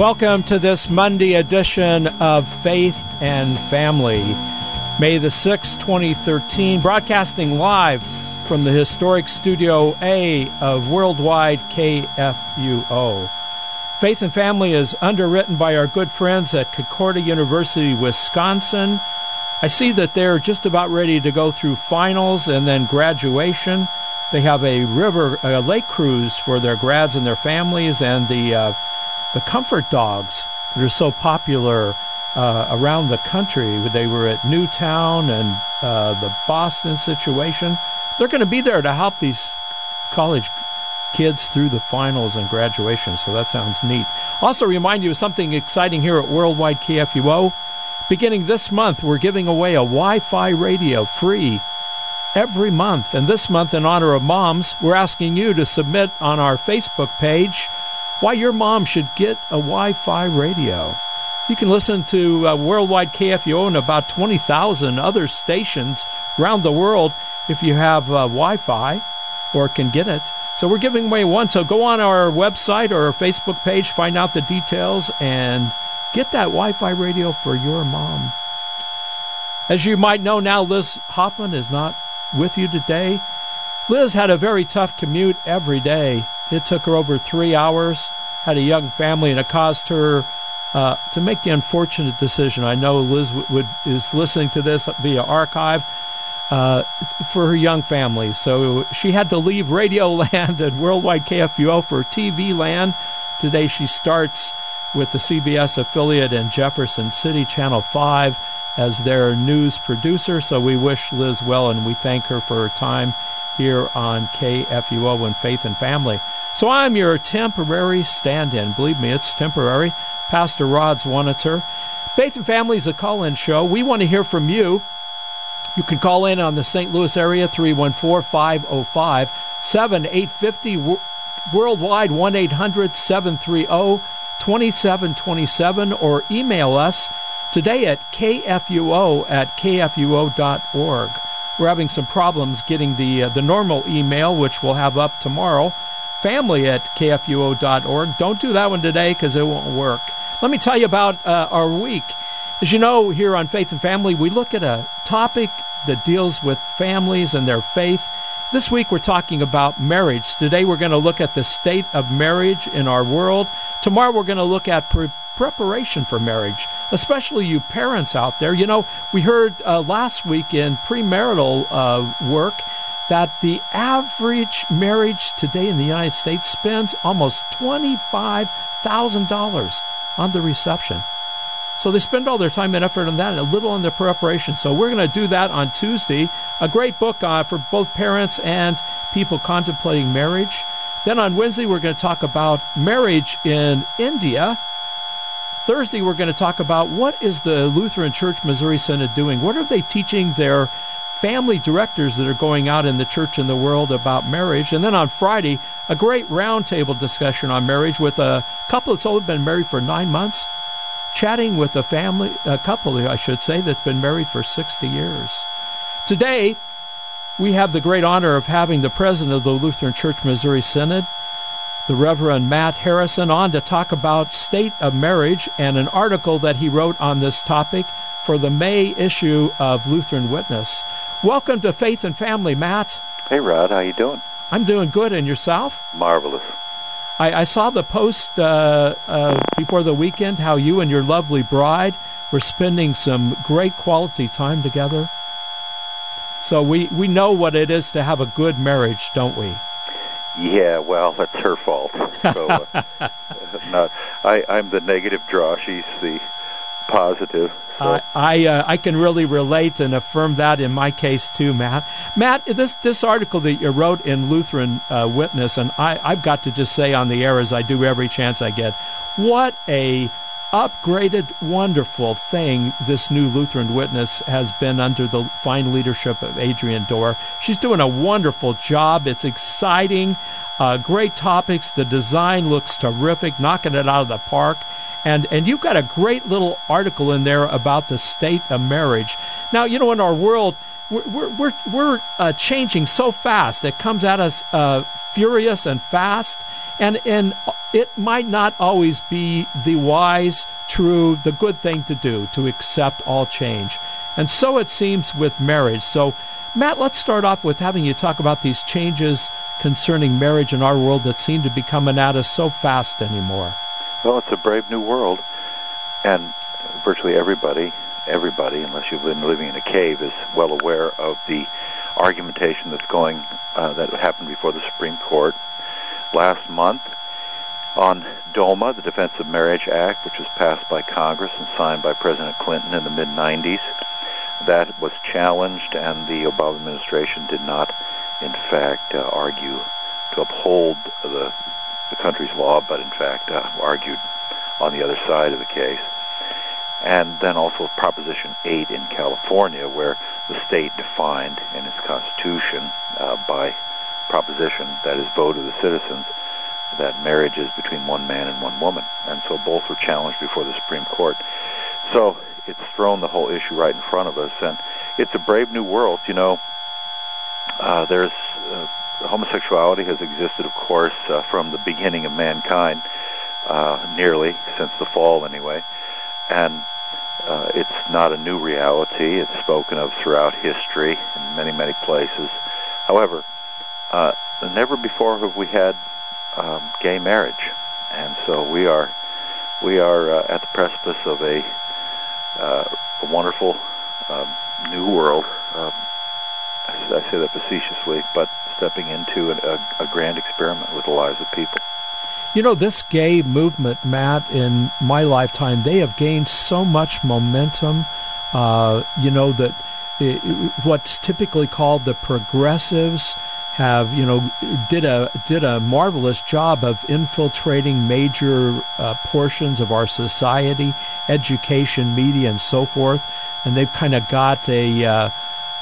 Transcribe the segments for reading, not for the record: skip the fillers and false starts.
Welcome to this Monday edition of Faith and Family. May the 6th, 2013, broadcasting live from the historic Studio A of Worldwide KFUO. Faith and Family is underwritten by our good friends at Concordia University, Wisconsin. I see that they're just about ready to go through finals and then graduation. They have a lake cruise for their grads and their families, and the comfort dogs that are so popular around the country. They were at Newtown and the Boston situation. They're going to be there to help these college kids through the finals and graduation, so that sounds neat. Also remind you of something exciting here at Worldwide KFUO. Beginning this month, we're giving away a Wi-Fi radio free every month. And this month, in honor of moms, we're asking you to submit on our Facebook page why your mom should get a Wi-Fi radio. You can listen to Worldwide KFUO and about 20,000 other stations around the world if you have Wi-Fi or can get it. So we're giving away one. So go on our website or our Facebook page, find out the details, and get that Wi-Fi radio for your mom. As you might know now, Liz Hoffman is not with you today. Liz had a very tough commute every day. It took her over 3 hours, had a young family, and it caused her to make the unfortunate decision. I know Liz is listening to this via archive for her young family. So she had to leave Radio Land and Worldwide KFUO for TV Land. Today she starts with the CBS affiliate in Jefferson City, Channel 5, as their news producer. So we wish Liz well, and we thank her for her time here on KFUO and Faith and Family. So I'm your temporary stand-in. Believe me, it's temporary. Pastor Rod Zwanitzer. Faith and Family is a call-in show. We want to hear from you. You can call in on the St. Louis area, 314-505-7850. Worldwide, 1-800-730-2727, or email us today at kfuo@kfuo.org. We're having some problems getting the normal email, which we'll have up tomorrow, family@kfuo.org. Don't do that one today because it won't work. Let me tell you about our week. As you know, here on Faith and Family, we look at a topic that deals with families and their faith. This week we're talking about marriage. Today we're going to look at the state of marriage in our world. Tomorrow we're going to look at preparation for marriage, especially you parents out there. You know, we heard last week in premarital work that the average marriage today in the United States spends almost $25,000 on the reception. So they spend all their time and effort on that and a little on the preparation. So we're going to do that on Tuesday. A great book for both parents and people contemplating marriage. Then on Wednesday, we're going to talk about marriage in India. Thursday, we're going to talk about what is the Lutheran Church Missouri Synod doing? What are they teaching their family directors that are going out in the church and the world about marriage? And then on Friday, a great roundtable discussion on marriage with a couple that's only been married for 9 months, chatting with a couple, I should say, that's been married for 60 years. Today, we have the great honor of having the president of the Lutheran Church Missouri Synod, the Reverend Matt Harrison, on to talk about state of marriage and an article that he wrote on this topic for the May issue of Lutheran Witness. Welcome to Faith and Family, Matt. Hey, Rod. How you doing? I'm doing good. And yourself? Marvelous. I saw the post before the weekend how you and your lovely bride were spending some great quality time together. So we know what it is to have a good marriage, don't we? Yeah, well, that's her fault. So, I'm the negative draw. She's the positive. So. I can really relate and affirm that in my case too, Matt. Matt, this article that you wrote in Lutheran Witness, and I've got to just say on the air, as I do every chance I get, what a upgraded, wonderful thing this new Lutheran Witness has been under the fine leadership of Adrienne Dorr. She's doing a wonderful job. It's exciting, great topics. The design looks terrific, knocking it out of the park. And you've got a great little article in there about the state of marriage. Now, you know, in our world, we're changing so fast. It comes at us furious and fast. And it might not always be the wise, true, the good thing to do, to accept all change. And so it seems with marriage. So, Matt, let's start off with having you talk about these changes concerning marriage in our world that seem to be coming at us so fast anymore. Well, it's a brave new world, and virtually everybody, unless you've been living in a cave, is well aware of the argumentation that's going, that happened before the Supreme Court last month on DOMA, the Defense of Marriage Act, which was passed by Congress and signed by President Clinton in the mid-'90s. That was challenged, and the Obama administration did not, in fact, argue to uphold the country's law, but in fact argued on the other side of the case. And then also Proposition 8 in California, where the state defined in its constitution by proposition, that is, vote of the citizens, that marriage is between one man and one woman. And so both were challenged before the Supreme Court. So it's thrown the whole issue right in front of us, and it's a brave new world. You know, there's homosexuality has existed, of course, from the beginning of mankind, nearly since the fall, anyway, and it's not a new reality. It's spoken of throughout history in many, many places. However, never before have we had gay marriage, and so we are at the precipice of a wonderful new world. I say that facetiously, but stepping into a grand experiment with the lives of people. You know, this gay movement, Matt, in my lifetime, they have gained so much momentum. You know, that what's typically called the progressives have, you know, did a marvelous job of infiltrating major portions of our society, education, media, and so forth, and they've kind of got a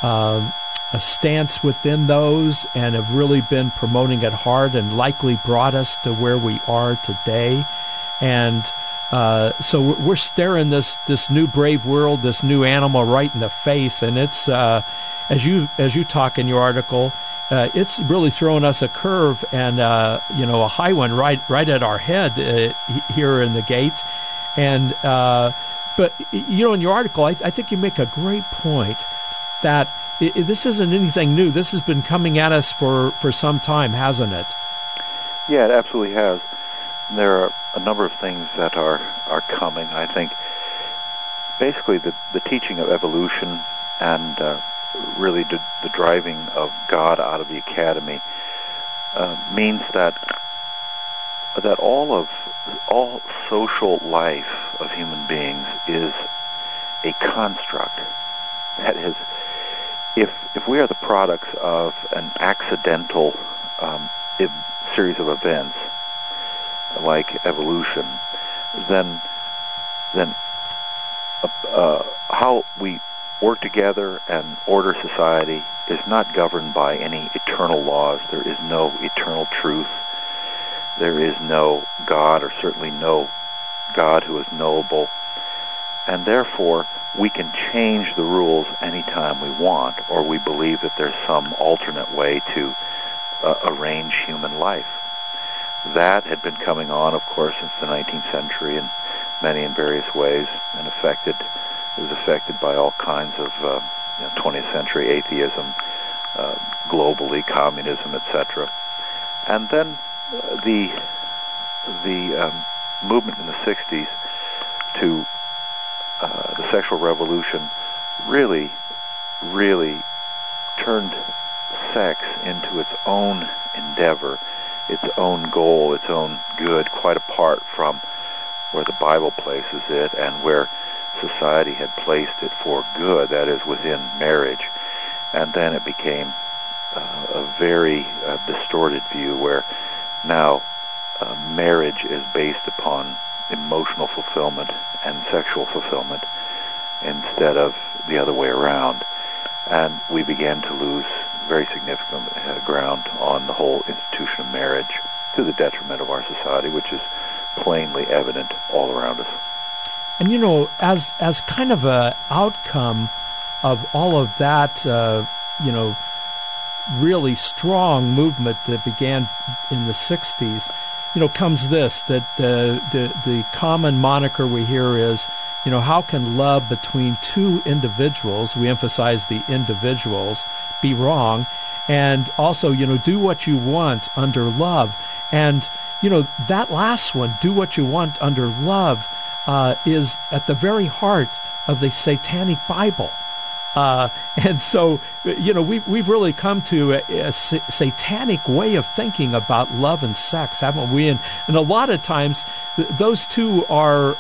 stance within those and have really been promoting it hard and likely brought us to where we are today. And so we're staring this new brave world, this new animal right in the face, and it's as you talk in your article, it's really throwing us a curve and you know, a high one right at our head here in the gate. And but you know, in your article, I think you make a great point that this isn't anything new. This has been coming at us for some time, hasn't it? Yeah, it absolutely has. There are a number of things that are coming. I think basically the teaching of evolution and really the driving of God out of the academy means that all social life of human beings is a construct. That is, if we are the products of an accidental series of events like evolution, then how we work together and order society is not governed by any eternal laws. There is no eternal truth. There is no God, or certainly no God who is knowable. And therefore, we can change the rules anytime we want, or we believe that there's some alternate way to arrange human life. That had been coming on, of course, since the 19th century in many and various ways, and it was affected by all kinds of 20th century atheism, globally, communism, etc. And then the movement in the 60s to the sexual revolution really turned sex into its own endeavor, its own goal, its own good, quite apart from where the Bible places it and where society had placed it for good, that is, within marriage. And then it became a very distorted view where now marriage is based upon emotional fulfillment and sexual fulfillment instead of the other way around. And we began to lose very significant ground on the whole institution of marriage to the detriment of our society, which is plainly evident all around us. And you know, as kind of a outcome of all of that, really strong movement that began in the 60s, comes this, that the common moniker we hear is, how can love between two individuals, we emphasize the individuals, be wrong? And also, do what you want under love. And, that last one, do what you want under love, is at the very heart of the Satanic Bible. And so, we've really come to a satanic way of thinking about love and sex, haven't we? And a lot of times, those two are,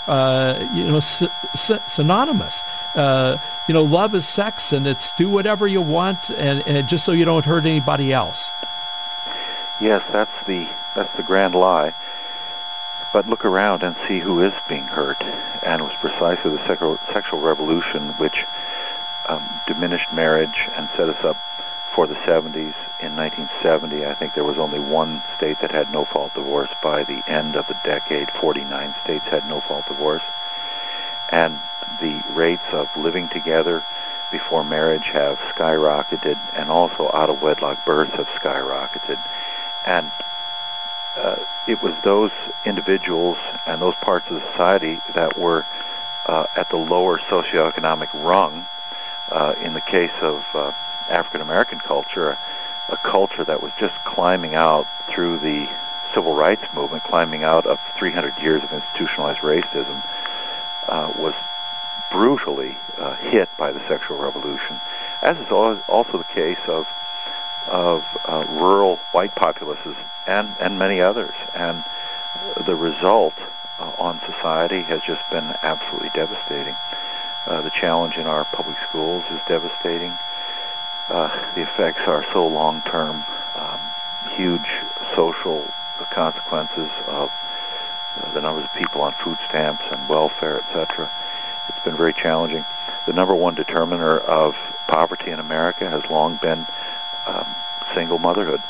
synonymous. Love is sex, and it's do whatever you want, and just so you don't hurt anybody else. Yes, that's the grand lie. But look around and see who is being hurt. And it was precisely the sexual revolution which diminished marriage and set us up for the 70s. In 1970, I think there was only one state that had no-fault divorce. By the end of the decade, 49 states had no-fault divorce. And the rates of living together before marriage have skyrocketed, and also out-of-wedlock births have skyrocketed. And it was those individuals and those parts of the society that were at the lower socioeconomic rung. In the case of African American culture, a culture that was just climbing out through the civil rights movement, climbing out of 300 years of institutionalized racism, was brutally hit by the sexual revolution, as is also the case of rural white populaces and many others. And the result on society has just been absolutely devastating. The challenge in our public schools is devastating. The effects are so long-term, huge social consequences of the numbers of people on food stamps and welfare, etc. It's been very challenging. The number one determiner of poverty in America has long been single motherhood.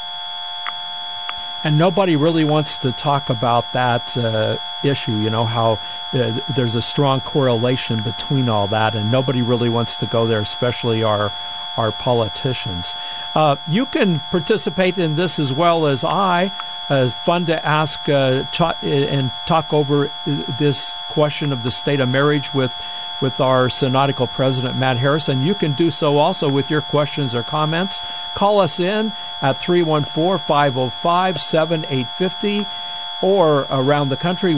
And nobody really wants to talk about that issue, how there's a strong correlation between all that, and nobody really wants to go there, especially our politicians. You can participate in this as well as I. Fun to ask and talk over this question of the state of marriage with our synodical president, Matt Harrison. You can do so also with your questions or comments. Call us in at 314-505-7850 or around the country,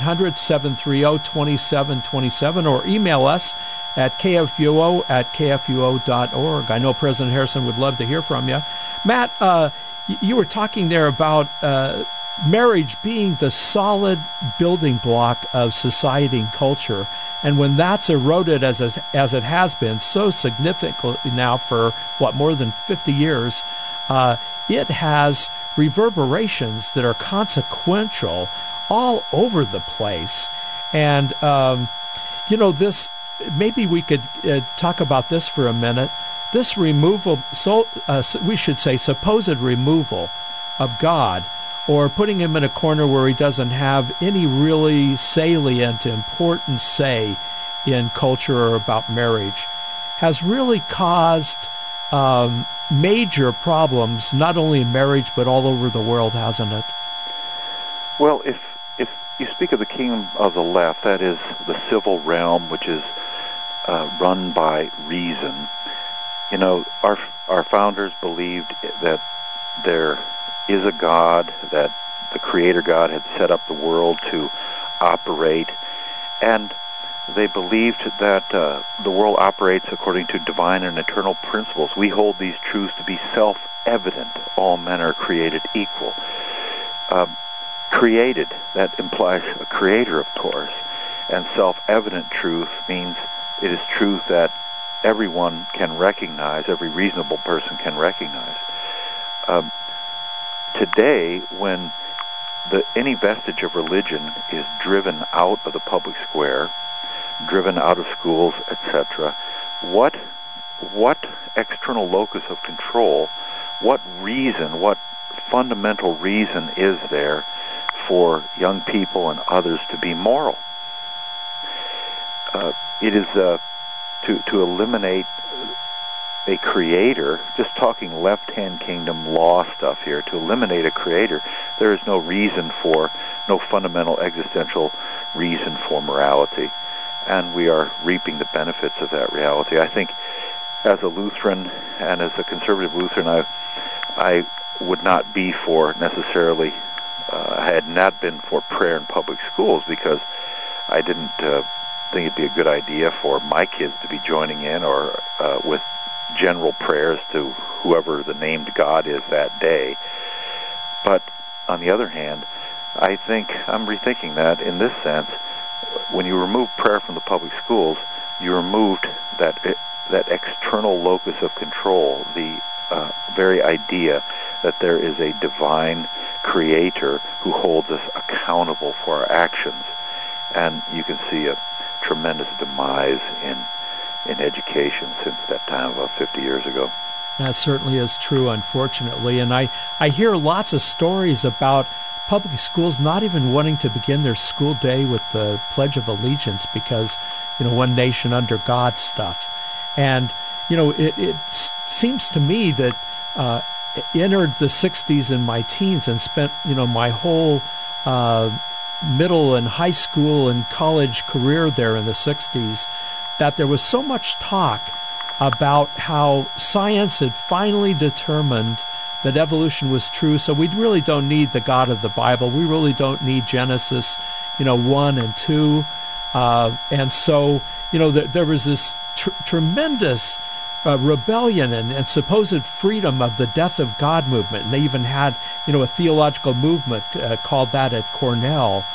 1-800-730-2727, or email us at kfuo@kfuo.org. I know President Harrison would love to hear from you. Matt, you were talking there about marriage being the solid building block of society and culture. And when that's eroded as it has been so significantly now for, more than 50 years, it has reverberations that are consequential all over the place. And, this, maybe we could talk about this for a minute. This removal, we should say supposed removal of God, or putting him in a corner where he doesn't have any really salient, important say in culture or about marriage, has really caused major problems, not only in marriage, but all over the world, hasn't it? Well, if you speak of the kingdom of the left, that is the civil realm, which is run by reason. Our founders believed that there is a God, that the Creator God had set up the world to operate, and they believed that the world operates according to divine and eternal principles. We hold these truths to be self-evident. All men are created equal. Created, that implies a creator, of course, and self-evident truth means it is truth that everyone can recognize, every reasonable person can recognize. Today, when any vestige of religion is driven out of the public square, driven out of schools, etc., what external locus of control, what reason, what fundamental reason is there for young people and others to be moral? It is to eliminate a creator, just talking left-hand kingdom law stuff here, to eliminate a creator there is no fundamental existential reason for morality. And we are reaping the benefits of that reality. I think as a Lutheran and as a conservative Lutheran, I would not be for necessarily, I had not been for prayer in public schools because I didn't think it'd be a good idea for my kids to be joining in or with general prayers to whoever the named God is that day. But on the other hand, I think I'm rethinking that in this sense. When you remove prayer from the public schools, you removed that external locus of control, the very idea that there is a divine creator who holds us accountable for our actions. And you can see a tremendous demise in education since that time, about 50 years ago. That certainly is true, unfortunately. And I hear lots of stories about public schools not even wanting to begin their school day with the Pledge of Allegiance because, one nation under God stuff. And, it seems to me that entered the 60s in my teens and spent, my whole middle and high school and college career there in the 60s, that there was so much talk about how science had finally determined that evolution was true, so we really don't need the God of the Bible. We really don't need Genesis, 1 and 2. And so, there was this tremendous rebellion and supposed freedom of the Death of God movement. And they even had, a theological movement called that at Cornell.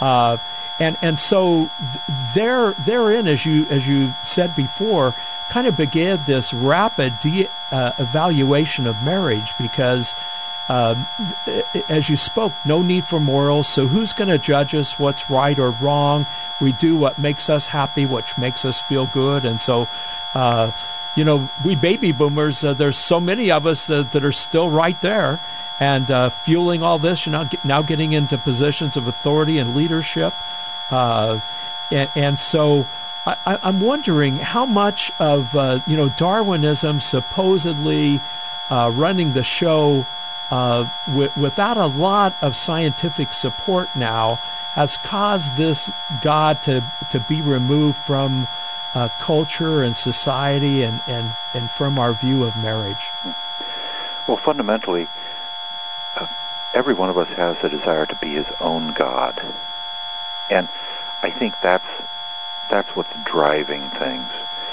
And so therein, as you said before, kind of began this rapid evaluation of marriage because, as you spoke, no need for morals. So who's going to judge us what's right or wrong? We do what makes us happy, which makes us feel good. And so, we baby boomers, there's so many of us that are still right there and fueling all this. Now getting into positions of authority and leadership. And so I'm wondering how much of Darwinism supposedly running the show without a lot of scientific support now has caused this God to be removed from culture and society and from our view of marriage. Well, fundamentally, every one of us has a desire to be his own God. And I think that's what's driving things.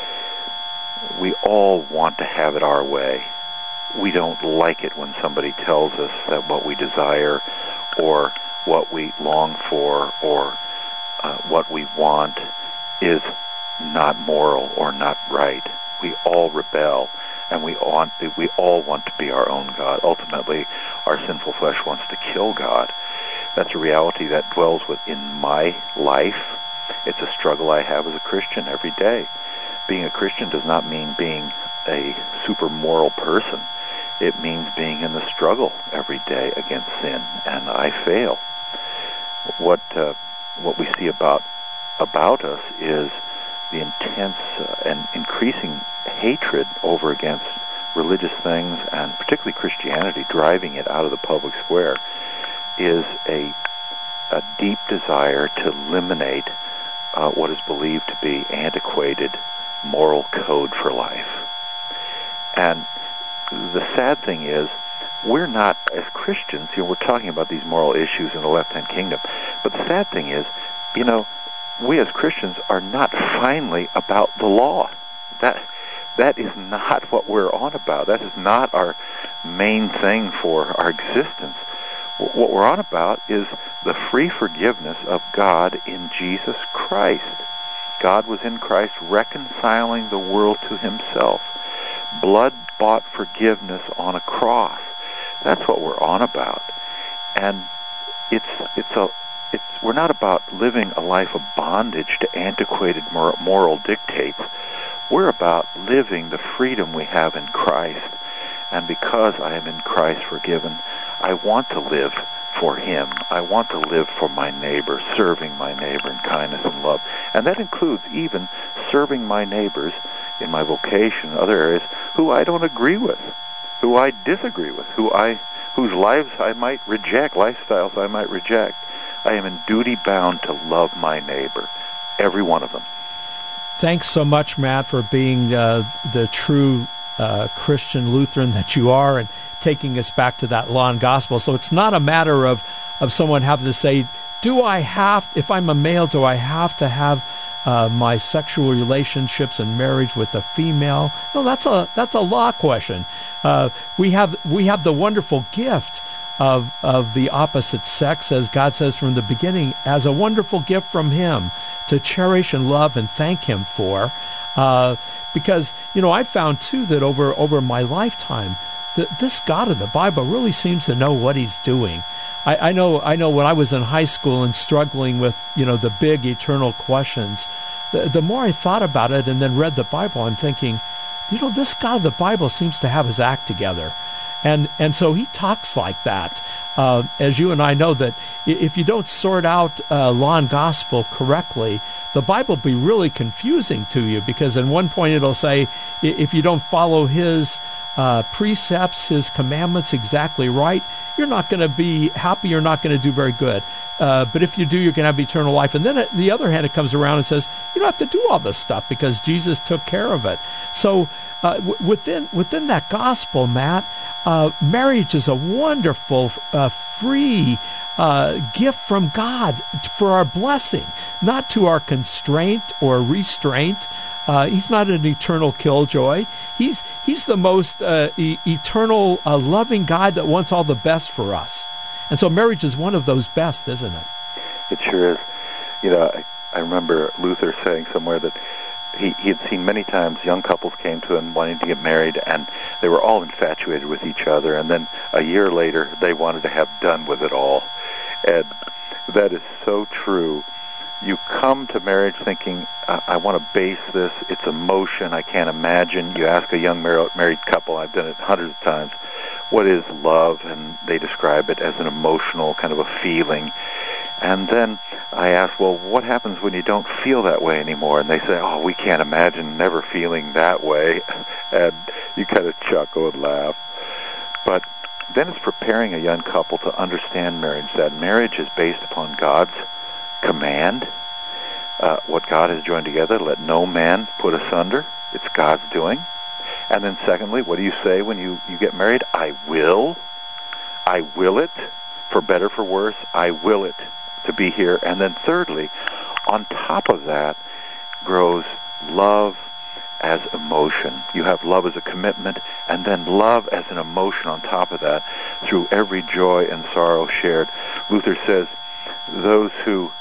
We all want to have it our way. We don't like it when somebody tells us that what we desire or what we long for or what we want is not moral or not right. We all rebel, and we all want to be our own God. Ultimately, our sinful flesh wants to kill God. That's a reality that dwells within my life. It's a struggle I have as a Christian every day. Being a Christian does not mean being a super moral person. It means being in the struggle every day against sin, and I fail. What we see about us is the intense and increasing hatred over against religious things, and particularly Christianity, driving it out of the public square, is a deep desire to eliminate what is believed to be antiquated moral code for life. And the sad thing is, we're not, as Christians, we're talking about these moral issues in the left-hand kingdom, but the sad thing is, we as Christians are not finally about the law. That is not what we're on about. That is not our main thing for our existence. What we're on about is the free forgiveness of God in Jesus Christ. God was in Christ reconciling the world to himself. Blood-bought forgiveness on a cross. That's what we're on about. And we're not about living a life of bondage to antiquated moral dictates. We're about living the freedom we have in Christ. And because I am in Christ forgiven, I want to live for him. I want to live for my neighbor, serving my neighbor in kindness and love. And that includes even serving my neighbors in my vocation, other areas, who I don't agree with, who I disagree with, who I whose lives I might reject, lifestyles I might reject. I am in duty bound to love my neighbor, every one of them. Thanks so much, Matt, for being the true Christian Lutheran that you are and taking us back to that law and gospel. So it's not a matter of someone having to say, if I'm a male, do I have to have my sexual relationships and marriage with a female? No, that's a law question. We have the wonderful gift of the opposite sex, as God says from the beginning, as a wonderful gift from Him to cherish and love and thank Him for. Because, I found too that over my lifetime, this God of the Bible really seems to know what He's doing. I know when I was in high school and struggling with, the big eternal questions, the more I thought about it and then read the Bible, I'm thinking, this God of the Bible seems to have His act together. And so He talks like that. As you and I know, that if you don't sort out law and gospel correctly, the Bible will be really confusing to you, because at one point it'll say, if you don't follow His precepts, His commandments exactly right, you're not going to be happy, you're not going to do very good. But if you do, you're going to have eternal life. And then on the other hand, it comes around and says, you don't have to do all this stuff because Jesus took care of it. So within that gospel, Matt, marriage is a wonderful, free gift from God for our blessing, not to our constraint or restraint. He's not an eternal killjoy. He's the most eternal, loving God that wants all the best for us. And so marriage is one of those best, isn't it? It sure is. I remember Luther saying somewhere that he had seen many times young couples came to him wanting to get married, and they were all infatuated with each other, and then a year later they wanted to have done with it all. And that is so true. You come to marriage thinking, I want to base this, it's emotion, I can't imagine. You ask a young married couple, I've done it hundreds of times, what is love? And they describe it as an emotional kind of a feeling. And then I ask, well, what happens when you don't feel that way anymore? And they say, we can't imagine never feeling that way. And you kind of chuckle and laugh. But then it's preparing a young couple to understand marriage, that marriage is based upon God's command. What God has joined together, let no man put asunder. It's God's doing. And then secondly, what do you say when you get married? I will it, for better, for worse, I will it to be here. And then thirdly, on top of that grows love as emotion. You have love as a commitment, and then love as an emotion on top of that through every joy and sorrow shared. Luther says, those who,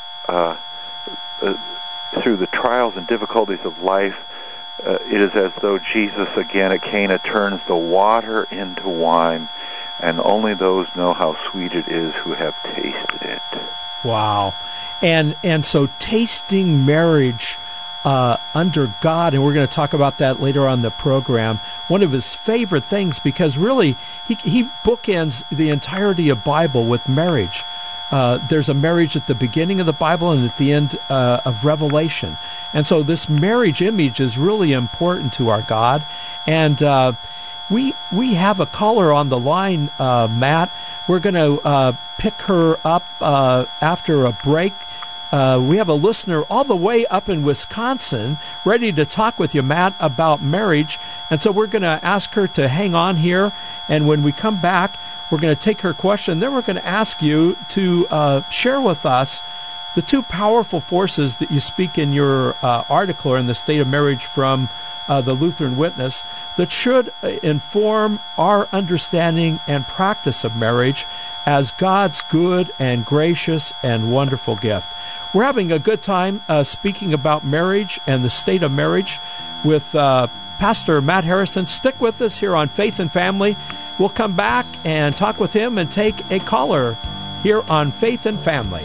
through the trials and difficulties of life, it is as though Jesus again at Cana turns the water into wine, and only those know how sweet it is who have tasted it. Wow. And so tasting marriage under God, and we're going to talk about that later on in the program, one of his favorite things, because really he bookends the entirety of Bible with marriage. There's a marriage at the beginning of the Bible and at the end of Revelation. And so this marriage image is really important to our God. And we have a caller on the line, Matt. We're going to pick her up after a break. We have a listener all the way up in Wisconsin ready to talk with you, Matt, about marriage. And so we're going to ask her to hang on here. And when we come back, we're going to take her question. Then we're going to ask you to share with us the two powerful forces that you speak in your article in The State of Marriage from the Lutheran Witness that should inform our understanding and practice of marriage as God's good and gracious and wonderful gift. We're having a good time speaking about marriage and the state of marriage with Pastor Matt Harrison. Stick with us here on Faith and Family. We'll come back and talk with him and take a caller here on Faith and Family.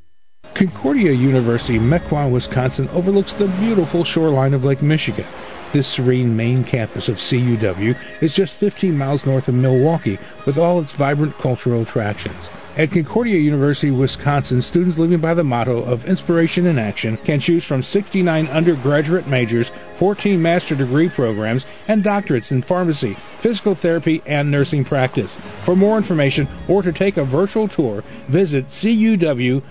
Concordia University, Mequon, Wisconsin overlooks the beautiful shoreline of Lake Michigan. This serene main campus of CUW is just 15 miles north of Milwaukee, with all its vibrant cultural attractions. At Concordia University, Wisconsin, students living by the motto of inspiration in action can choose from 69 undergraduate majors, 14 master degree programs, and doctorates in pharmacy, physical therapy, and nursing practice. For more information or to take a virtual tour, visit cuw.edu.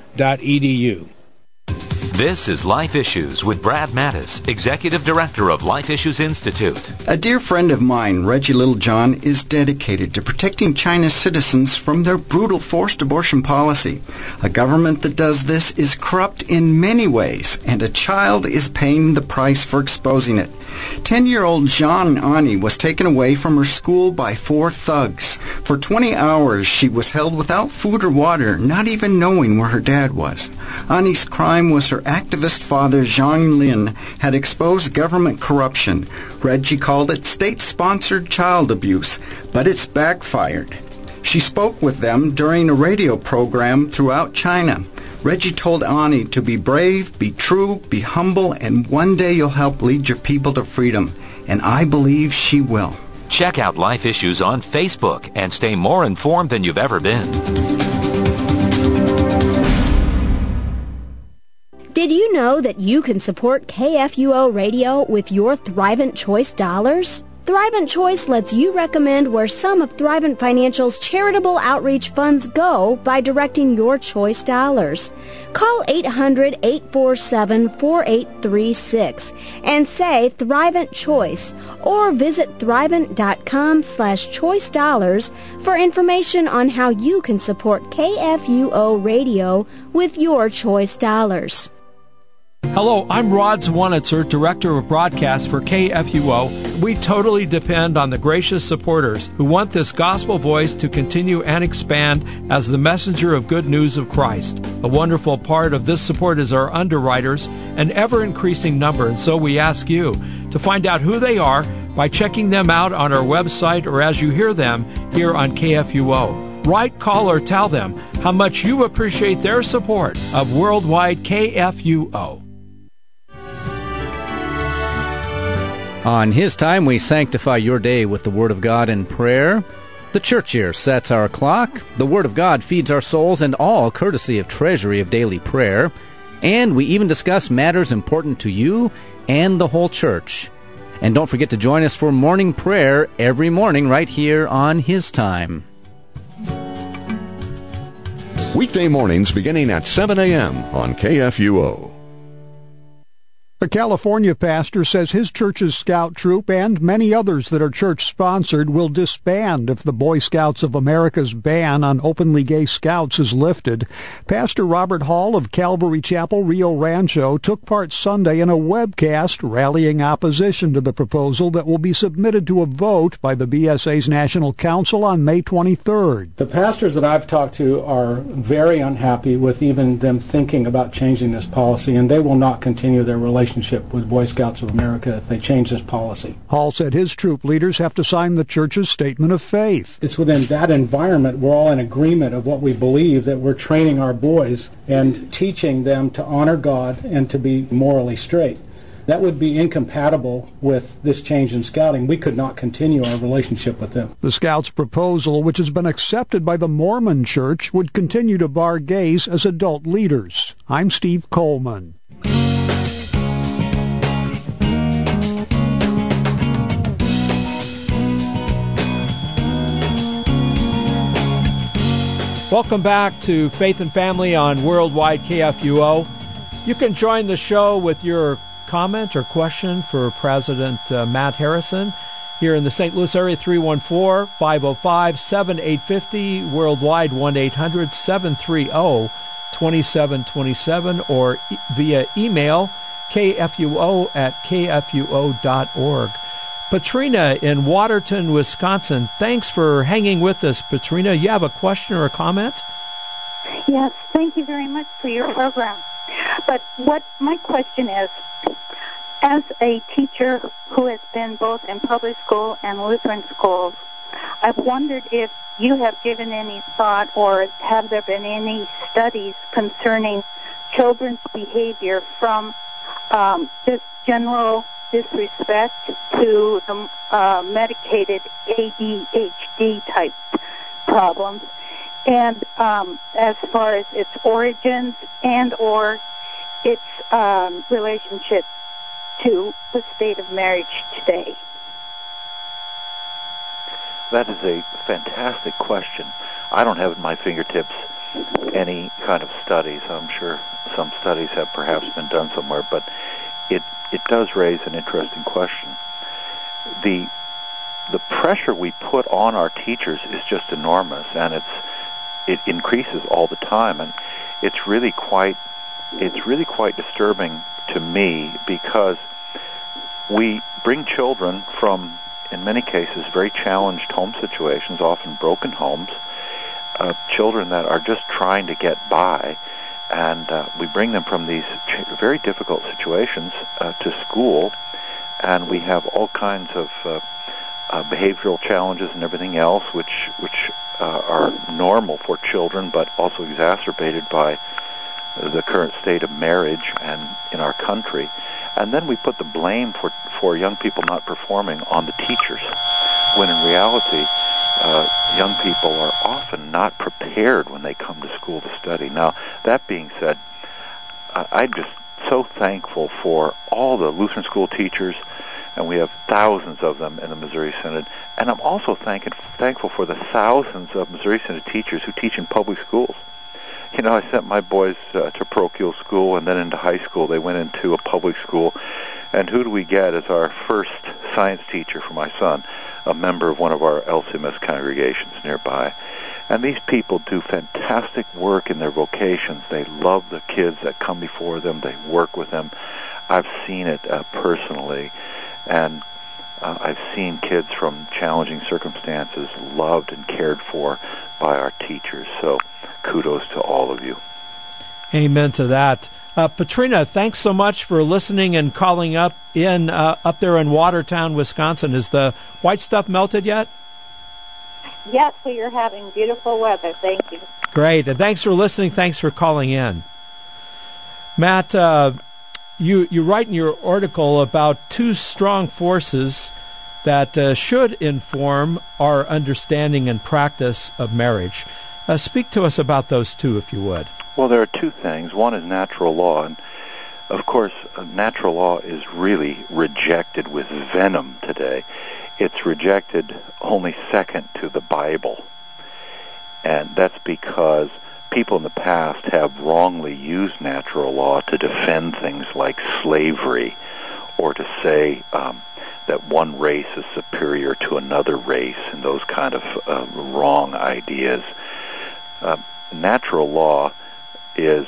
This is Life Issues with Brad Mattis, Executive Director of Life Issues Institute. A dear friend of mine, Reggie Littlejohn, is dedicated to protecting China's citizens from their brutal forced abortion policy. A government that does this is corrupt in many ways, and a child is paying the price for exposing it. 10-year-old Zhang Ani was taken away from her school by 4 thugs. For 20 hours, she was held without food or water, not even knowing where her dad was. Ani's crime was her activist father, Zhang Lin, had exposed government corruption. Reggie called it state-sponsored child abuse, but it's backfired. She spoke with them during a radio program throughout China. Reggie told Ani to be brave, be true, be humble, and one day you'll help lead your people to freedom. And I believe she will. Check out Life Issues on Facebook and stay more informed than you've ever been. Did you know that you can support KFUO Radio with your Thrivent Choice dollars? Thrivent Choice lets you recommend where some of Thrivent Financial's charitable outreach funds go by directing your choice dollars. Call 800-847-4836 and say Thrivent Choice, or visit thrivent.com/choice dollars for information on how you can support KFUO Radio with your choice dollars. Hello, I'm Rod Zwanitzer, Director of Broadcast for KFUO. We totally depend on the gracious supporters who want this gospel voice to continue and expand as the messenger of good news of Christ. A wonderful part of this support is our underwriters, an ever-increasing number, and so we ask you to find out who they are by checking them out on our website or as you hear them here on KFUO. Write, call, or tell them how much you appreciate their support of Worldwide KFUO. On His time, we sanctify your day with the Word of God and prayer. The church year sets our clock. The Word of God feeds our souls, and all courtesy of Treasury of Daily Prayer. And we even discuss matters important to you and the whole church. And don't forget to join us for morning prayer every morning right here on His time. Weekday mornings beginning at 7 a.m. on KFUO. The California pastor says his church's scout troop and many others that are church-sponsored will disband if the Boy Scouts of America's ban on openly gay scouts is lifted. Pastor Robert Hall of Calvary Chapel, Rio Rancho, took part Sunday in a webcast rallying opposition to the proposal that will be submitted to a vote by the BSA's National Council on May 23rd. The pastors that I've talked to are very unhappy with even them thinking about changing this policy, and they will not continue their relationship with Boy Scouts of America if they change this policy. Hall said his troop leaders have to sign the church's statement of faith. It's within that environment we're all in agreement of what we believe, that we're training our boys and teaching them to honor God and to be morally straight. That would be incompatible with this change in scouting. We could not continue our relationship with them. The Scouts' proposal, which has been accepted by the Mormon Church, would continue to bar gays as adult leaders. I'm Steve Coleman. Welcome back to Faith and Family on Worldwide KFUO. You can join the show with your comment or question for President Matt Harrison here in the St. Louis area, 314-505-7850, worldwide 1-800-730-2727, or via email kfuo@kfuo.org. Patrina in Waterton, Wisconsin. Thanks for hanging with us, Patrina. You have a question or a comment? Yes, thank you very much for your program. But what my question is, as a teacher who has been both in public school and Lutheran schools, I've wondered if you have given any thought, or have there been any studies concerning children's behavior from just general disrespect to the medicated ADHD type problems, and as far as its origins and or its relationship to the state of marriage today? That is a fantastic question. I don't have at my fingertips any kind of studies. I'm sure some studies have perhaps been done somewhere, but it does raise an interesting question. The pressure we put on our teachers is just enormous, and it increases all the time, and it's really quite disturbing to me, because we bring children from, in many cases, very challenged home situations, often broken homes, children that are just trying to get by, and we bring them from these very difficult situations to school, and we have all kinds of behavioral challenges and everything else, which are normal for children, but also exacerbated by the current state of marriage and in our country. And then we put the blame for young people not performing on the teachers, when in reality, young people are often not prepared when they come to school to study. Now, that being said, I'm just so thankful for all the Lutheran school teachers, and we have thousands of them in the Missouri Synod. And I'm also thankful for the thousands of Missouri Synod teachers who teach in public schools. You know, I sent my boys to parochial school, and then into high school. They went into a public school. And who do we get as our first science teacher for my son? A member of one of our LCMS congregations nearby. And these people do fantastic work in their vocations. They love the kids that come before them. They work with them. I've seen it personally. And I've seen kids from challenging circumstances loved and cared for by our teachers. So kudos to all of you. Amen to that. Patrina, thanks so much for listening and calling up there in Watertown, Wisconsin. Is the white stuff melted yet? Yes, we are having beautiful weather. Thank you. Great. And thanks for listening. Thanks for calling in. Matt, you write in your article about two strong forces that should inform our understanding and practice of marriage. Speak to us about those two, if you would. Well, there are two things. One is natural law, and of course, natural law is really rejected with venom today. It's rejected only second to the Bible, and that's because people in the past have wrongly used natural law to defend things like slavery, or to say that one race is superior to another race, and those kind of wrong ideas. Natural law is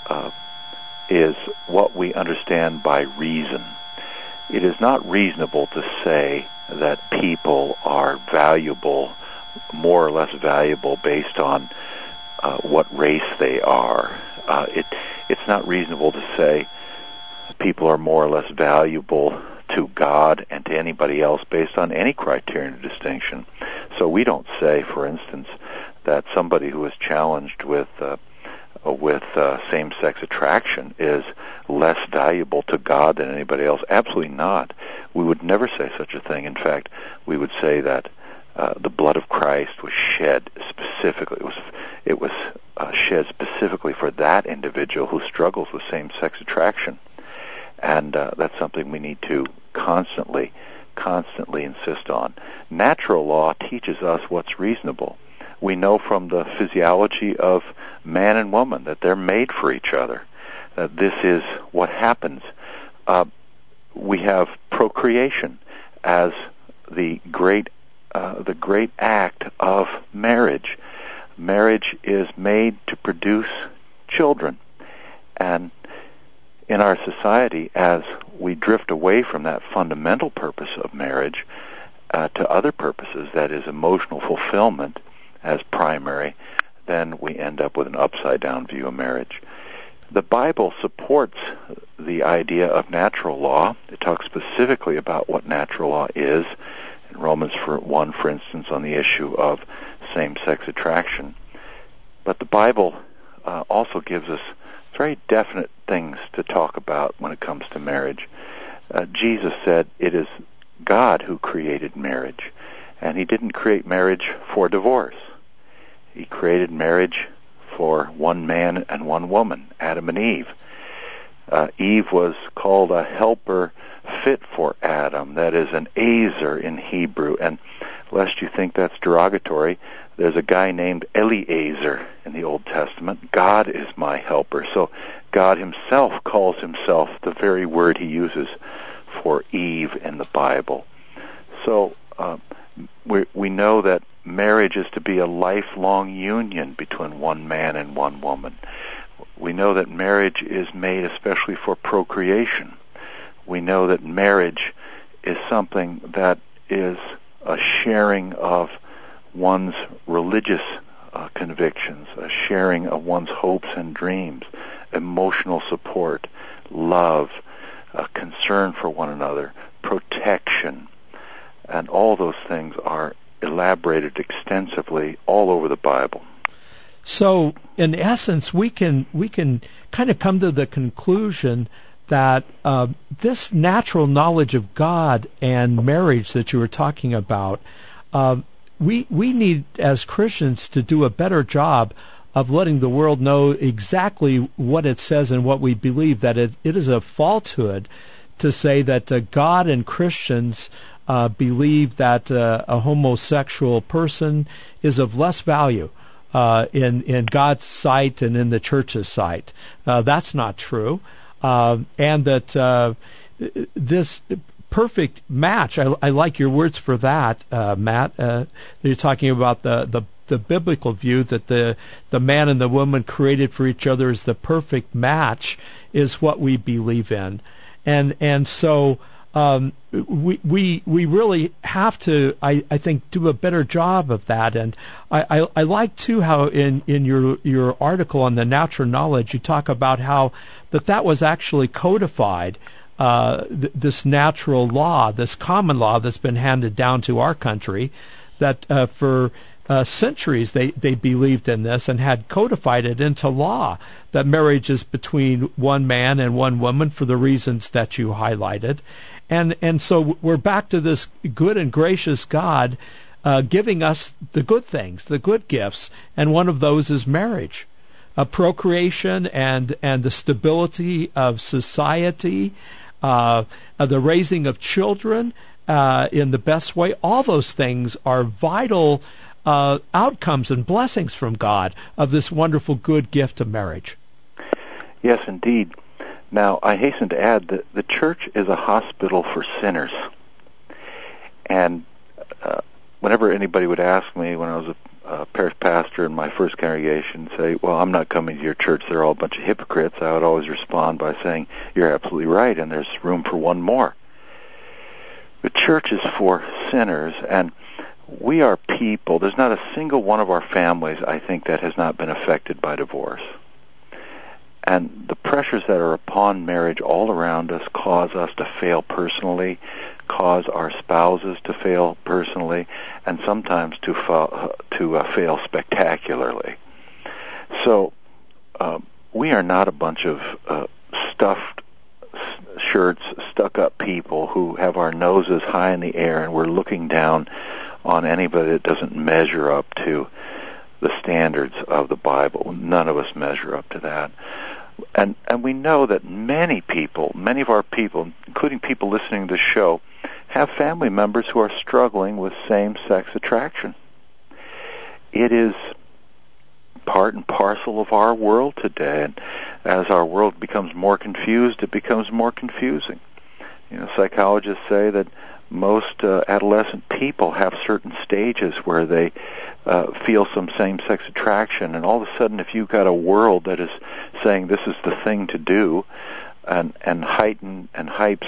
what we understand by reason. It is not reasonable to say that people are valuable, more or less valuable, based on what race they are. It's not reasonable to say people are more or less valuable to God and to anybody else based on any criterion of distinction. So we don't say, for instance, that somebody who is challenged with same-sex attraction is less valuable to God than anybody else. Absolutely not. We would never say such a thing. In fact, we would say that the blood of Christ was shed specifically. It was shed specifically for that individual who struggles with same-sex attraction, and that's something we need to constantly insist on. Natural law teaches us what's reasonable. We know from the physiology of man and woman that they're made for each other, that this is what happens. We have procreation as the great act of marriage. Marriage is made to produce children, and in our society, as we drift away from that fundamental purpose of marriage to other purposes, that is emotional fulfillment as primary, then we end up with an upside-down view of marriage. The Bible supports the idea of natural law. It talks specifically about what natural law is. In Romans 1, for instance, on the issue of same-sex attraction. But the Bible also gives us very definite things to talk about when it comes to marriage. Jesus said it is God who created marriage, and he didn't create marriage for divorce. He created marriage for one man and one woman, Adam and Eve. Eve was called a helper fit for Adam, that is an Ezer in Hebrew, and lest you think that's derogatory, there's a guy named Eliezer in the Old Testament. God is my helper. So God himself calls himself the very word he uses for Eve in the Bible. So we know that marriage is to be a lifelong union between one man and one woman. We know that marriage is made especially for procreation. We know that marriage is something that is a sharing of one's religious convictions, a sharing of one's hopes and dreams, emotional support, love, concern for one another, protection, and all those things are elaborated extensively all over the Bible. So, in essence, we can kind of come to the conclusion that this natural knowledge of God and marriage that you were talking about, we need as Christians to do a better job of letting the world know exactly what it says and what we believe, that it is a falsehood to say that God and Christians believe that a homosexual person is of less value in God's sight and in the church's sight. That's not true. And that this perfect match, I like your words for that, Matt. You're talking about the biblical view that the man and the woman created for each other is the perfect match, is what we believe in. And so we really have to, I think, do a better job of that. And I like too how in your article on the natural knowledge you talk about how that was actually codified, this natural law, this common law that's been handed down to our country, that for centuries they believed in this and had codified it into law, that marriage is between one man and one woman for the reasons that you highlighted. And so we're back to this good and gracious God giving us the good things, the good gifts, and one of those is marriage. Procreation and the stability of society, the raising of children in the best way. All those things are vital outcomes and blessings from God of this wonderful good gift of marriage. Yes, indeed. Now, I hasten to add that the church is a hospital for sinners. And whenever anybody would ask me when I was a parish pastor in my first congregation, say, well, I'm not coming to your church, they're all a bunch of hypocrites, I would always respond by saying, you're absolutely right, and there's room for one more. The church is for sinners, and we are people. There's not a single one of our families, I think, that has not been affected by divorce. And the pressures that are upon marriage all around us cause us to fail personally, cause our spouses to fail personally, and sometimes to fail spectacularly. So we are not a bunch of stuffed shirts, stuck-up people who have our noses high in the air and we're looking down on anybody that doesn't measure up to the standards of the Bible. None of us measure up to that. And we know that many of our people, including people listening to the show, have family members who are struggling with same-sex attraction. It is part and parcel of our world today, and as our world becomes more confused, it becomes more confusing. You know, psychologists say that most adolescent people have certain stages where they feel some same-sex attraction, and all of a sudden, if you've got a world that is saying this is the thing to do, and hypes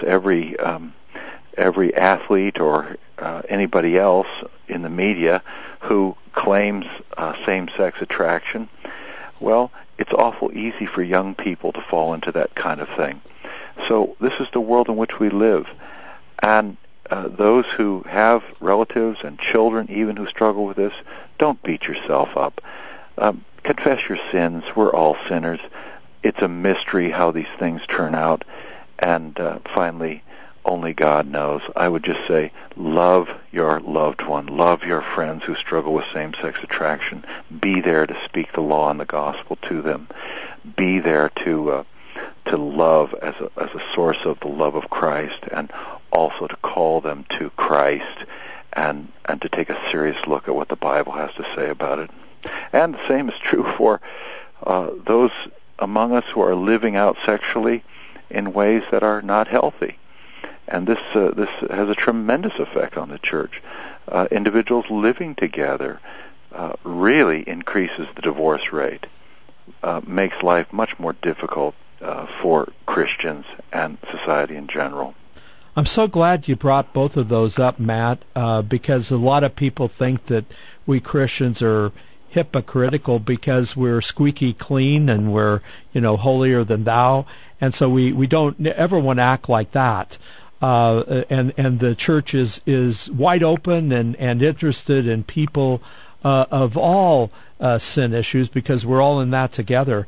every athlete or anybody else in the media who claims same-sex attraction, well, it's awful easy for young people to fall into that kind of thing. So this is the world in which we live, and those who have relatives and children even who struggle with this, don't beat yourself up. Confess your sins. We're all sinners. It's a mystery how these things turn out. And finally, only God knows. I would just say, love your loved one. Love your friends who struggle with same-sex attraction. Be there to speak the law and the gospel to them. Be there to love as a source of the love of Christ, and also to call them to Christ, and to take a serious look at what the Bible has to say about it. And the same is true for those among us who are living out sexually in ways that are not healthy. And this has a tremendous effect on the church. Individuals living together really increases the divorce rate, makes life much more difficult for Christians and society in general. I'm so glad you brought both of those up, Matt, because a lot of people think that we Christians are hypocritical because we're squeaky clean and we're, holier than thou, and so we don't ever want to act like that. And the church is wide open and interested in people of all sin issues, because we're all in that together.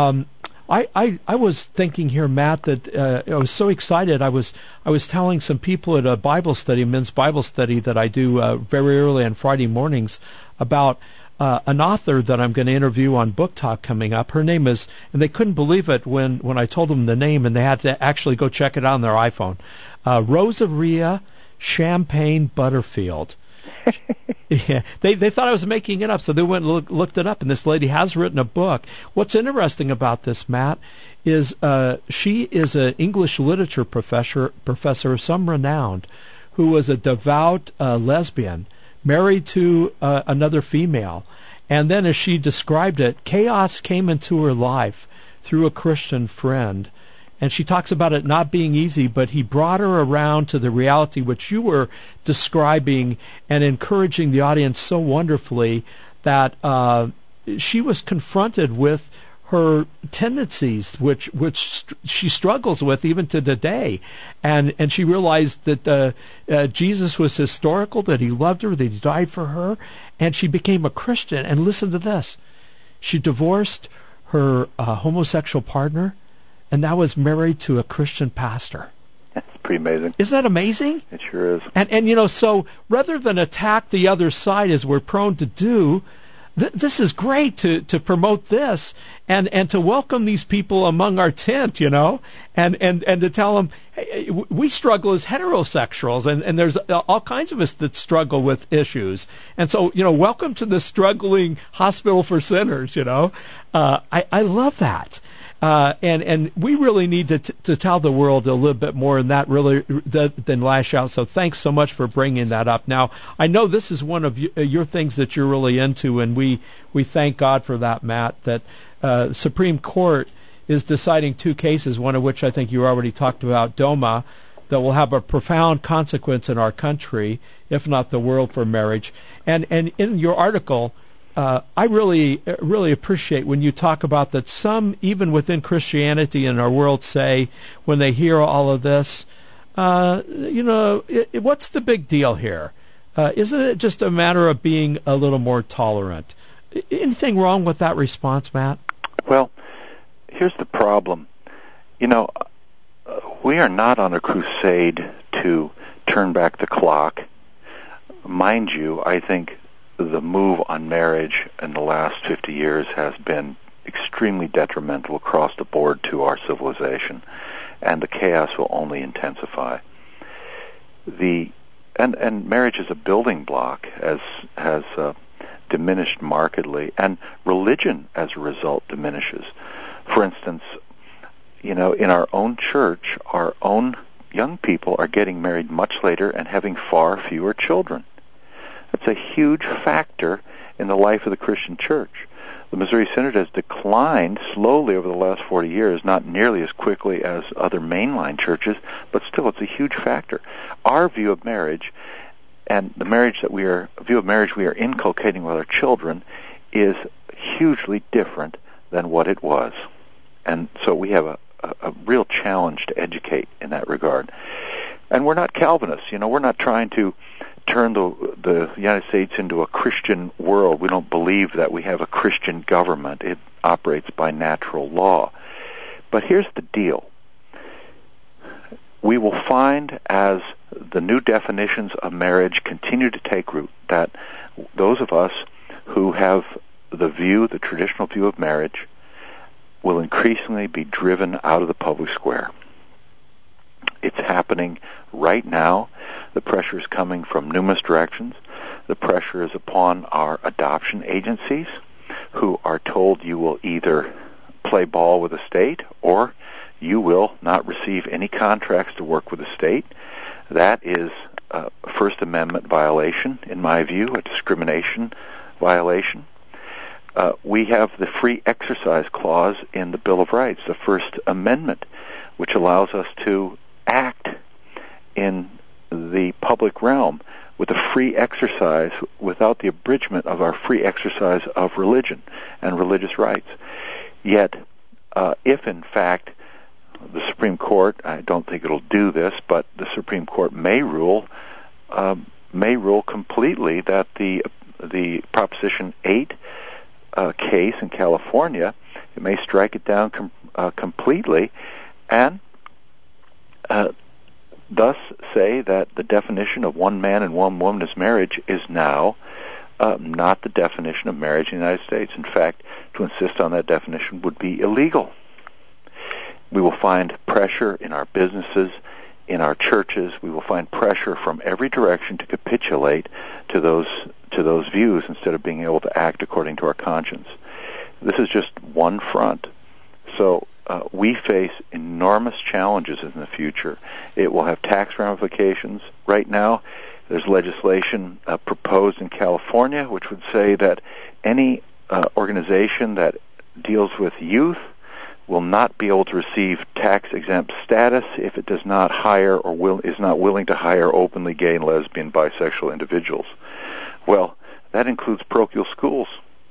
I was thinking here, Matt, that I was so excited. I was telling some people at a Bible study, men's Bible study that I do very early on Friday mornings, about an author that I'm going to interview on Book Talk coming up. Her name is, and they couldn't believe it when I told them the name, and they had to actually go check it out on their iPhone. Rosaria Champagne Butterfield. Yeah, they thought I was making it up, so they went and looked it up, and this lady has written a book. What's interesting about this, Matt, is she is an English literature professor of some renown, who was a devout lesbian, married to another female. And then, as she described it, chaos came into her life through a Christian friend. And she talks about it not being easy, but he brought her around to the reality which you were describing and encouraging the audience so wonderfully, that she was confronted with her tendencies, which she struggles with even to today. And she realized that Jesus was historical, that he loved her, that he died for her, and she became a Christian. And listen to this. She divorced her homosexual partner, and now is married to a Christian pastor. That's pretty amazing. Isn't that amazing? It sure is. And so rather than attack the other side as we're prone to do, this is great to promote this and to welcome these people among our tent, and to tell them, hey, we struggle as heterosexuals, and there's all kinds of us that struggle with issues. And so, welcome to the struggling hospital for sinners, I love that. And we really need to tell the world a little bit more in that than lash out. So thanks so much for bringing that up. Now, I know this is one of your things that you're really into, and we thank God for that, Matt, that Supreme Court is deciding two cases, one of which I think you already talked about, DOMA, that will have a profound consequence in our country, if not the world, for marriage. And in your article, I really appreciate when you talk about that some, even within Christianity in our world, say, when they hear all of this, what's the big deal here? Isn't it just a matter of being a little more tolerant? Anything wrong with that response, Matt? Well, here's the problem. We are not on a crusade to turn back the clock. Mind you, I think the move on marriage in the last 50 years has been extremely detrimental across the board to our civilization, and the chaos will only intensify. And marriage as a building block has diminished markedly, and religion as a result diminishes. For instance, in our own church, our own young people are getting married much later and having far fewer children. That's a huge factor in the life of the Christian church. The Missouri Synod has declined slowly over the last 40 years, not nearly as quickly as other mainline churches, but still it's a huge factor. Our view of marriage and the view of marriage we are inculcating with our children is hugely different than what it was. And so we have a real challenge to educate in that regard. And we're not Calvinists. We're not trying to turn the United States into a Christian world. We don't believe that we have a Christian government. It operates by natural law. But here's the deal. we will find as the new definitions of marriage continue to take root that those of us who have the traditional view of marriage, will increasingly be driven out of the public square. It's happening right now. The pressure is coming from numerous directions. The pressure is upon our adoption agencies, who are told you will either play ball with the state or you will not receive any contracts to work with the state. That is a First Amendment violation, in my view, a discrimination violation. We have the free exercise clause in the Bill of Rights, the First Amendment, which allows us to act in the public realm with a free exercise without the abridgment of our free exercise of religion and religious rights. Yet, if in fact the Supreme Court, I don't think it'll do this, but the Supreme Court may rule completely that the Proposition 8 case in California, it may strike it down completely, and thus say that the definition of one man and one woman as marriage is now not the definition of marriage in the United States. In fact, to insist on that definition would be illegal. We will find pressure in our businesses, in our churches. We will find pressure from every direction to capitulate to those views instead of being able to act according to our conscience. This is just one front. So we face enormous challenges in the future. It will have tax ramifications. Right now, there's legislation proposed in California which would say that any organization that deals with youth will not be able to receive tax-exempt status if it does not hire or is not willing to hire openly gay and lesbian, bisexual individuals. Well, that includes parochial schools.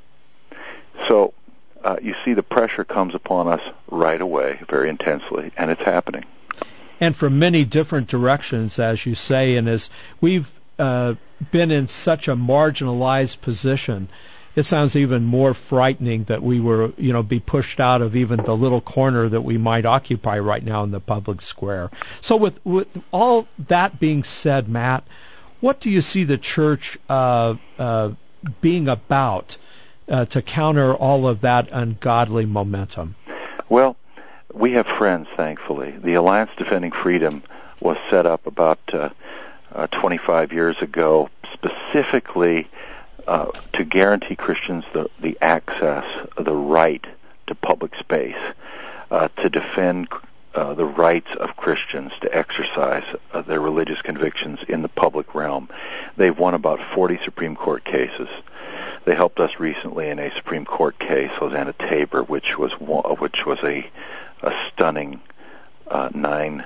So you see the pressure comes upon us right away, very intensely, and it's happening. And from many different directions, as you say, and as we've been in such a marginalized position, it sounds even more frightening that we were, be pushed out of even the little corner that we might occupy right now in the public square. So with all that being said, Matt, what do you see the church being about to counter all of that ungodly momentum? Well, we have friends, thankfully. The Alliance Defending Freedom was set up about 25 years ago specifically to guarantee Christians the access, the right to public space, to defend the rights of Christians to exercise their religious convictions in the public realm. They've won about 40 Supreme Court cases. They helped us recently in a Supreme Court case, Hosanna Tabor, which was a stunning nine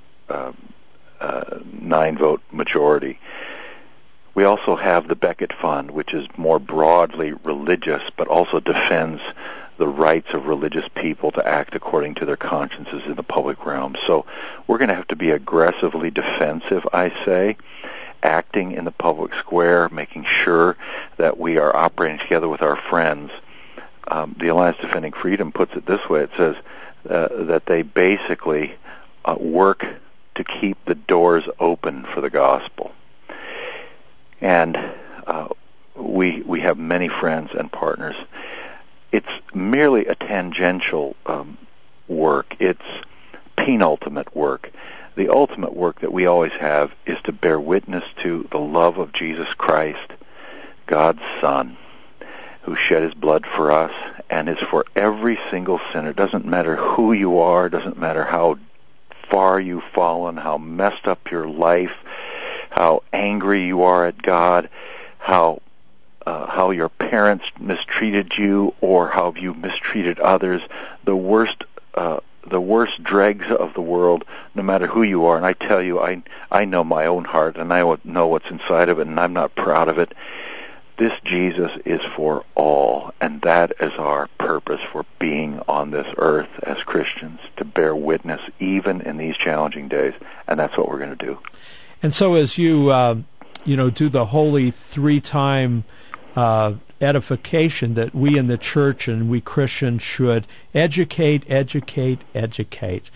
vote majority. We also have the Becket Fund, which is more broadly religious, but also defends the rights of religious people to act according to their consciences in the public realm. So we're going to have to be aggressively defensive, I say, acting in the public square, making sure that we are operating together with our friends. The Alliance Defending Freedom puts it this way. It says that they basically work to keep the doors open for the gospel. And we have many friends and partners. It's merely a tangential work. It's penultimate work. The ultimate work that we always have is to bear witness to the love of Jesus Christ, God's Son, who shed his blood for us and is for every single sinner. It doesn't matter who you are, it doesn't matter how far you've fallen, how messed up your life, how angry you are at God, how your parents mistreated you, or how you mistreated others. The worst dregs of the world, no matter who you are. And I tell you, I know my own heart, and I know what's inside of it, and I'm not proud of it. This Jesus is for all, and that is our purpose for being on this earth as Christians, to bear witness even in these challenging days, and that's what we're going to do. And so as you do the holy three-time edification that we in the church and we Christians should educate.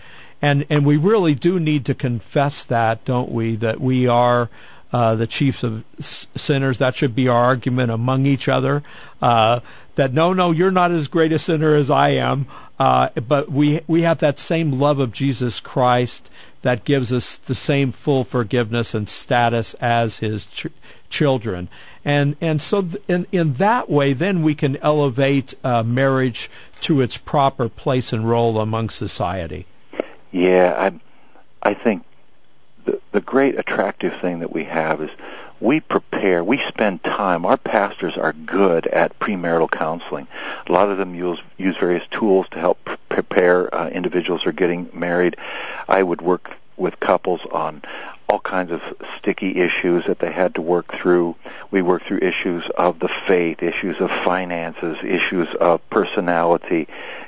And we really do need to confess that, don't we, that we are the chiefs of sinners. That should be our argument among each other, that no, you're not as great a sinner as I am, but we have that same love of Jesus Christ that gives us the same full forgiveness and status as his children. And so in that way, then we can elevate marriage to its proper place and role among society. Yeah, I think the great attractive thing that we have is we spend time. Our pastors are good at premarital counseling. A lot of them use various tools to help prepare individuals who are getting married. I would work with couples on all kinds of sticky issues that they had to work through. We work through issues of the faith, issues of finances, issues of personality,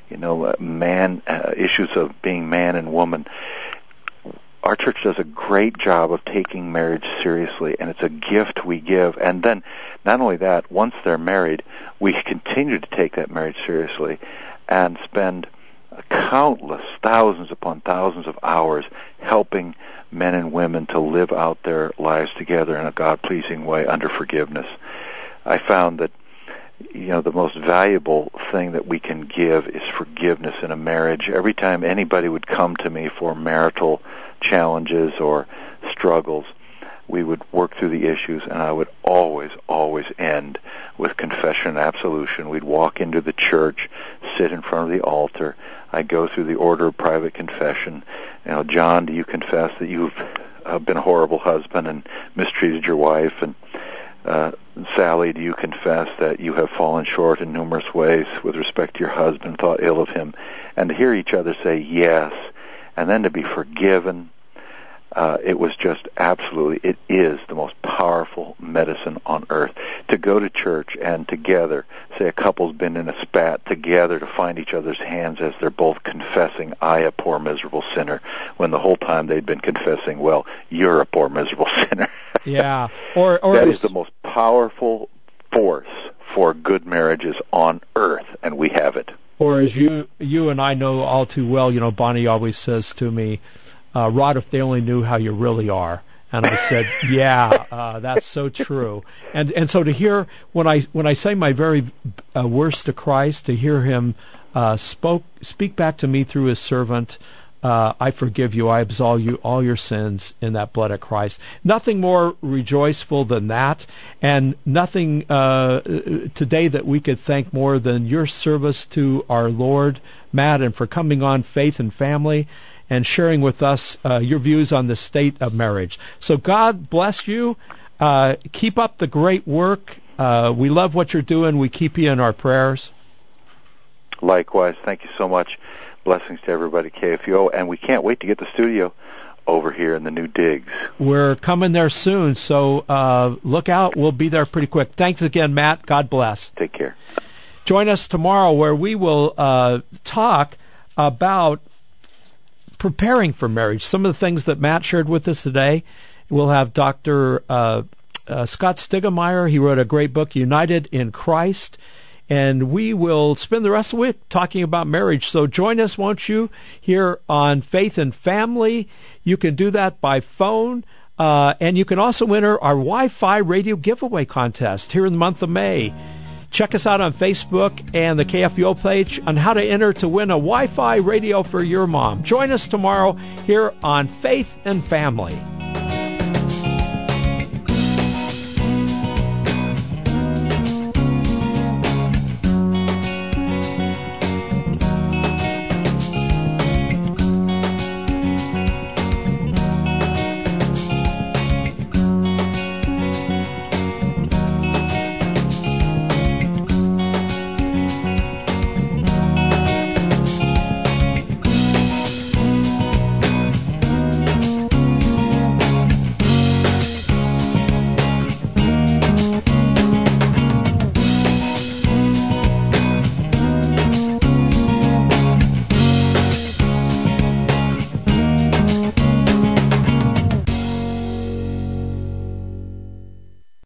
issues of being man and woman. Our church does a great job of taking marriage seriously, and it's a gift we give. And then, not only that, once they're married, we continue to take that marriage seriously and spend countless, thousands upon thousands of hours helping men and women to live out their lives together in a God-pleasing way under forgiveness. I found that the most valuable thing that we can give is forgiveness in a marriage. Every time anybody would come to me for marital challenges or struggles, we would work through the issues, and I would always end with confession and absolution. We'd walk into the church, sit in front of the altar. I'd go through the order of private confession. John, do you confess that you've been a horrible husband and mistreated your wife? And Sally, do you confess that you have fallen short in numerous ways with respect to your husband, thought ill of him? And to hear each other say yes, and then to be forgiven, it was just it is the most powerful medicine on earth. To go to church and together, say a couple's been in a spat, together to find each other's hands as they're both confessing, I, a poor miserable sinner, when the whole time they'd been confessing, well, you're a poor miserable sinner. Yeah. Or that is the most powerful force for good marriages on earth, and we have it. Or as you and I know all too well, Bonnie always says to me, Rod, if they only knew how you really are. And I said, yeah, that's so true. And so to hear, when I say my very worst to Christ, to hear him speak back to me through his servant, I forgive you, I absolve you all your sins in that blood of Christ. Nothing more rejoiceful than that, and nothing today that we could thank more than your service to our Lord, Matt, and for coming on Faith and Family and sharing with us your views on the state of marriage. So God bless you. Keep up the great work. We love what you're doing. We keep you in our prayers. Likewise. Thank you so much. Blessings to everybody, KFUO, and we can't wait to get the studio over here in the new digs. We're coming there soon, so look out. We'll be there pretty quick. Thanks again, Matt. God bless. Take care. Join us tomorrow where we will talk about preparing for marriage. Some of the things that Matt shared with us today. We'll have Dr. Scott Stigemeyer. He wrote a great book, United in Christ. And we will spend the rest of the week talking about marriage. So join us, won't you, here on Faith and Family. You can do that by phone. And you can also enter our Wi-Fi radio giveaway contest here in the month of May. Check us out on Facebook and the KFUO page on how to enter to win a Wi-Fi radio for your mom. Join us tomorrow here on Faith and Family.